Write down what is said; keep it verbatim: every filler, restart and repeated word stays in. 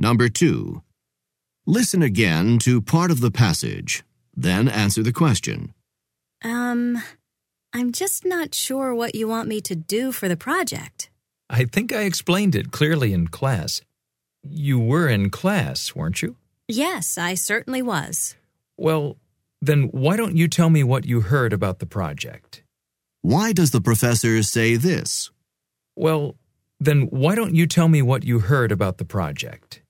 Number two. Listen again to part of the passage, then answer the question. Um, I'm just not sure what you want me to do for the project. I think I explained it clearly in class. You were in class, weren't you? Yes, I certainly was. Well, then why don't you tell me what you heard about the project? Why does the professor say this? Well, then why don't you tell me what you heard about the project?